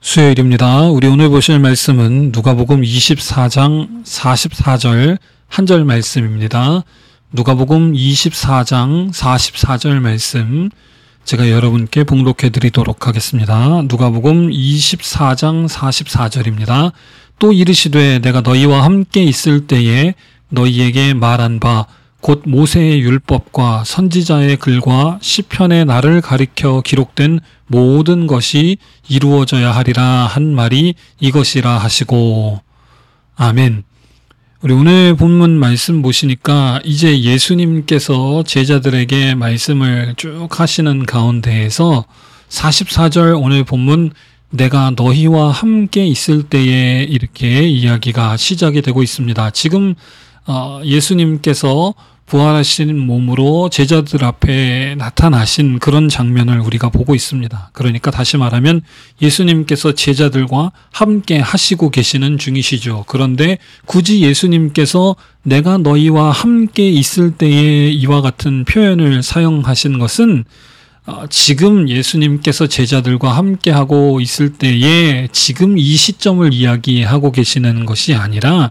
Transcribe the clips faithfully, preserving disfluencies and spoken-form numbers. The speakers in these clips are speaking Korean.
수요일입니다. 우리 오늘 보실 말씀은 누가복음 이십사 장 사십사 절 한 절 말씀입니다. 누가복음 이십사 장 사십사 절 말씀 제가 여러분께 봉독해 드리도록 하겠습니다. 누가복음 이십사 장 사십사 절입니다. 또 이르시되 내가 너희와 함께 있을 때에 너희에게 말한 바 곧 모세의 율법과 선지자의 글과 시편의 나를 가리켜 기록된 모든 것이 이루어져야 하리라 한 말이 이것이라 하시고. 아멘. 우리 오늘 본문 말씀 보시니까 이제 예수님께서 제자들에게 말씀을 쭉 하시는 가운데에서 사십사 절 오늘 본문 내가 너희와 함께 있을 때에 이렇게 이야기가 시작이 되고 있습니다. 지금 예수님께서 부활하신 몸으로 제자들 앞에 나타나신 그런 장면을 우리가 보고 있습니다. 그러니까 다시 말하면 예수님께서 제자들과 함께 하시고 계시는 중이시죠. 그런데 굳이 예수님께서 내가 너희와 함께 있을 때에 이와 같은 표현을 사용하신 것은 지금 예수님께서 제자들과 함께하고 있을 때에 지금 이 시점을 이야기하고 계시는 것이 아니라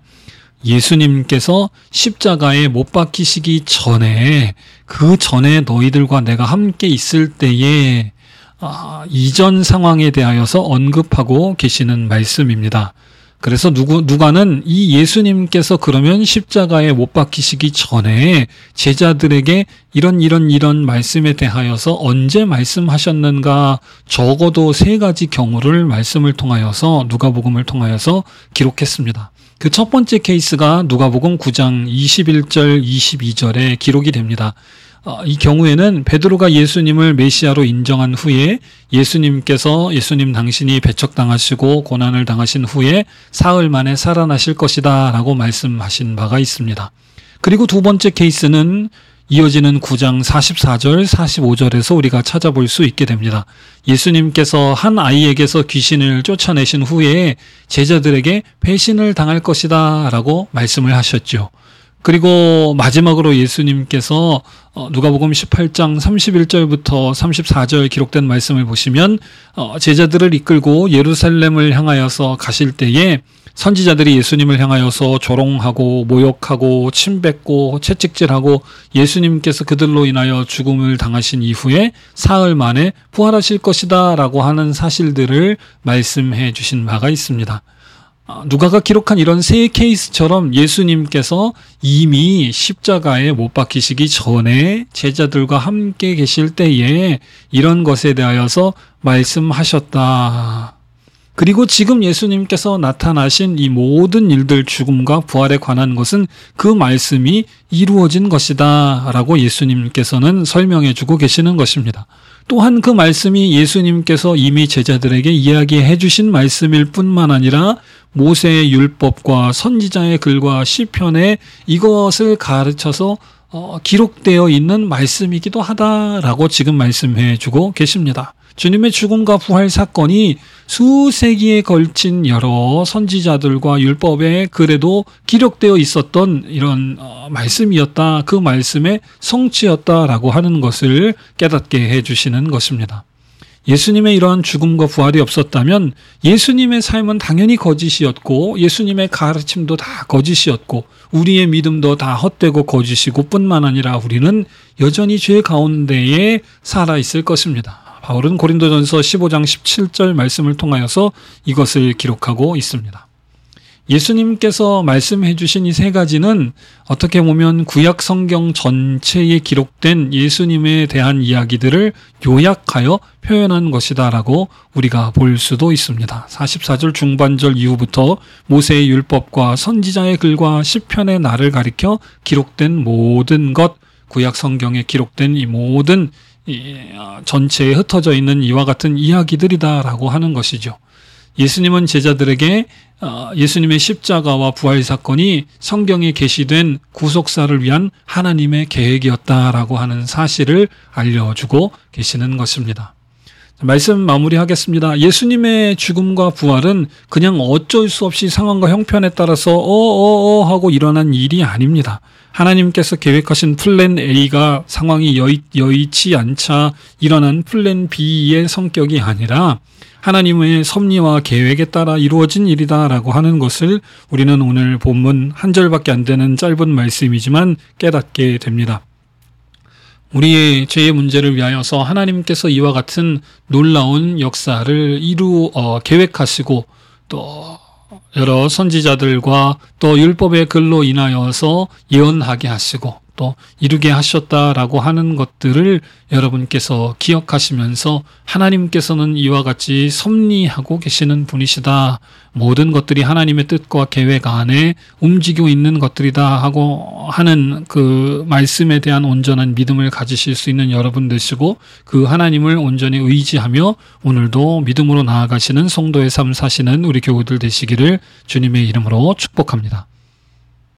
예수님께서 십자가에 못 박히시기 전에 그 전에 너희들과 내가 함께 있을 때에 아, 이전 상황에 대하여서 언급하고 계시는 말씀입니다. 그래서 누구, 누가는 이 예수님께서 그러면 십자가에 못 박히시기 전에 제자들에게 이런 이런 이런 말씀에 대하여서 언제 말씀하셨는가 적어도 세 가지 경우를 말씀을 통하여서 누가복음을 통하여서 기록했습니다. 그 첫 번째 케이스가 누가복음 구 장 이십일 절 이십이 절에 기록이 됩니다. 이 경우에는 베드로가 예수님을 메시아로 인정한 후에 예수님께서 예수님 당신이 배척당하시고 고난을 당하신 후에 사흘 만에 살아나실 것이다 라고 말씀하신 바가 있습니다. 그리고 두 번째 케이스는 이어지는 구 장 사십사 절 사십오 절에서 우리가 찾아볼 수 있게 됩니다. 예수님께서 한 아이에게서 귀신을 쫓아내신 후에 제자들에게 배신을 당할 것이다 라고 말씀을 하셨죠. 그리고 마지막으로 예수님께서 누가복음 십팔 장 삼십일 절부터 삼십사 절 기록된 말씀을 보시면 제자들을 이끌고 예루살렘을 향하여서 가실 때에 선지자들이 예수님을 향하여서 조롱하고 모욕하고 침뱉고 채찍질하고 예수님께서 그들로 인하여 죽음을 당하신 이후에 사흘 만에 부활하실 것이다 라고 하는 사실들을 말씀해 주신 바가 있습니다. 누가가 기록한 이런 세 케이스처럼 예수님께서 이미 십자가에 못 박히시기 전에 제자들과 함께 계실 때에 이런 것에 대하여서 말씀하셨다. 그리고 지금 예수님께서 나타나신 이 모든 일들, 죽음과 부활에 관한 것은 그 말씀이 이루어진 것이다 라고 예수님께서는 설명해 주고 계시는 것입니다. 또한 그 말씀이 예수님께서 이미 제자들에게 이야기해 주신 말씀일 뿐만 아니라 모세의 율법과 선지자의 글과 시편에 이것을 가르쳐서 어, 기록되어 있는 말씀이기도 하다라고 지금 말씀해 주고 계십니다. 주님의 죽음과 부활 사건이 수세기에 걸친 여러 선지자들과 율법의 글에도 기록되어 있었던 이런 말씀이었다. 그 말씀의 성취였다라고 하는 것을 깨닫게 해주시는 것입니다. 예수님의 이러한 죽음과 부활이 없었다면 예수님의 삶은 당연히 거짓이었고 예수님의 가르침도 다 거짓이었고 우리의 믿음도 다 헛되고 거짓이고 뿐만 아니라 우리는 여전히 죄 가운데에 살아있을 것입니다. 바울은 고린도전서 십오 장 십칠 절 말씀을 통하여서 이것을 기록하고 있습니다. 예수님께서 말씀해 주신 이 세 가지는 어떻게 보면 구약 성경 전체에 기록된 예수님에 대한 이야기들을 요약하여 표현한 것이다라고 우리가 볼 수도 있습니다. 사십사 절 중반절 이후부터 모세의 율법과 선지자의 글과 시편의 나를 가리켜 기록된 모든 것, 구약 성경에 기록된 이 모든 이 전체에 흩어져 있는 이와 같은 이야기들이다라고 하는 것이죠. 예수님은 제자들에게 예수님의 십자가와 부활 사건이 성경에 계시된 구속사를 위한 하나님의 계획이었다라고 하는 사실을 알려주고 계시는 것입니다. 말씀 마무리하겠습니다. 예수님의 죽음과 부활은 그냥 어쩔 수 없이 상황과 형편에 따라서 어어어 하고 일어난 일이 아닙니다. 하나님께서 계획하신 플랜 A가 상황이 여의, 여의치 않자 일어난 플랜 B의 성격이 아니라 하나님의 섭리와 계획에 따라 이루어진 일이다라고 하는 것을 우리는 오늘 본문 한 절밖에 안 되는 짧은 말씀이지만 깨닫게 됩니다. 우리의 죄의 문제를 위하여서 하나님께서 이와 같은 놀라운 역사를 이루 어, 계획하시고 또 여러 선지자들과 또 율법의 글로 인하여서 예언하게 하시고 또 이루게 하셨다라고 하는 것들을 여러분께서 기억하시면서 하나님께서는 이와 같이 섭리하고 계시는 분이시다. 모든 것들이 하나님의 뜻과 계획 안에 움직이고 있는 것들이다 하고 하는 그 말씀에 대한 온전한 믿음을 가지실 수 있는 여러분 되시고 그 하나님을 온전히 의지하며 오늘도 믿음으로 나아가시는 성도의 삶 사시는 우리 교우들 되시기를 주님의 이름으로 축복합니다.